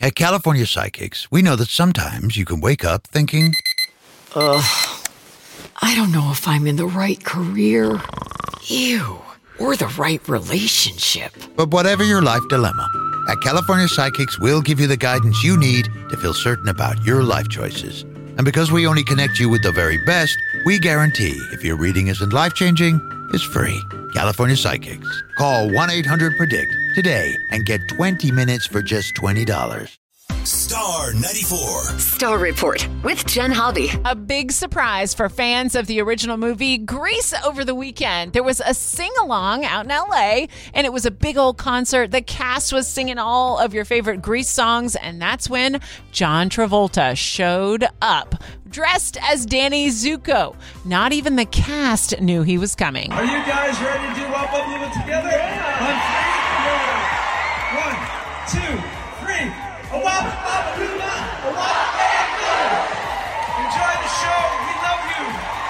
At California Psychics, we know that sometimes you can wake up thinking, I don't know if I'm in the right career. Or the right relationship. But whatever your life dilemma, at California Psychics, we'll give you the guidance you need to feel certain about your life choices. And because we only connect you with the very best, we guarantee if your reading isn't life-changing, it's free. California Psychics. Call 1-800-PREDICT today and get 20 minutes for just $20. Star 94. Star Report with Jen Hobby. A big surprise for fans of the original movie Grease over the weekend. There was a sing-along out in LA, and it was a big old concert. The cast was singing all of your favorite Grease songs, and that's when John Travolta showed up, dressed as Danny Zuko. Not even the cast knew he was coming. Are you guys ready to do Wop Wop Moving together? On 3, 1, 2, 3. A wop, wop, doo, a wop, enjoy the show. We love you.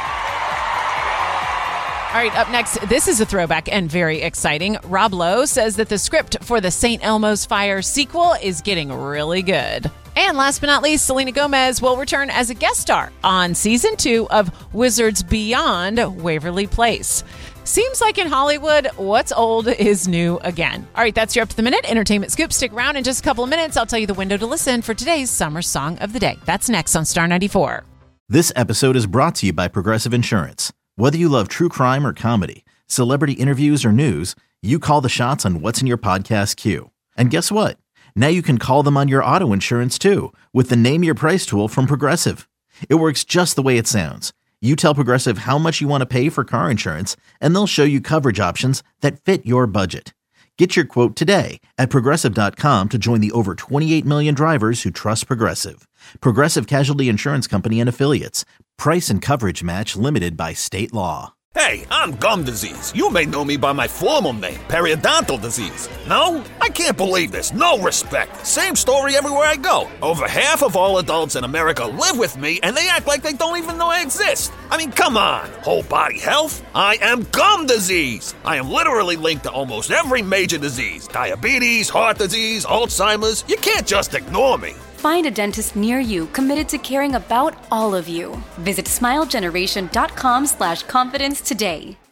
All right, up next, this is a throwback and very exciting. Rob Lowe says that the script for the St. Elmo's Fire sequel is getting really good. And last but not least, Selena Gomez will return as a guest star on season 2 of Wizards Beyond Waverly Place. Seems like in Hollywood, what's old is new again. All right, that's your Up to the Minute Entertainment Scoop. Stick around in just a couple of minutes. I'll tell you the window to listen for today's Summer Song of the Day. That's next on Star 94. This episode is brought to you by Progressive Insurance. Whether you love true crime or comedy, celebrity interviews or news, you call the shots on what's in your podcast queue. And guess what? Now you can call them on your auto insurance too with the Name Your Price tool from Progressive. It works just the way it sounds. You tell Progressive how much you want to pay for car insurance, and they'll show you coverage options that fit your budget. Get your quote today at Progressive.com to join the over 28 million drivers who trust Progressive. Progressive Casualty Insurance Company and Affiliates. Price and coverage match limited by state law. Hey, I'm gum disease. You may know me by my formal name, periodontal disease. No? I can't believe this. No respect. Same story everywhere I go. Over half of all adults in America live with me, and they act like they don't even know I exist. I mean, come on. Whole body health? I am gum disease. I am literally linked to almost every major disease. Diabetes, heart disease, Alzheimer's. You can't just ignore me. Find a dentist near you committed to caring about all of you. Visit smilegeneration.com/confidence today.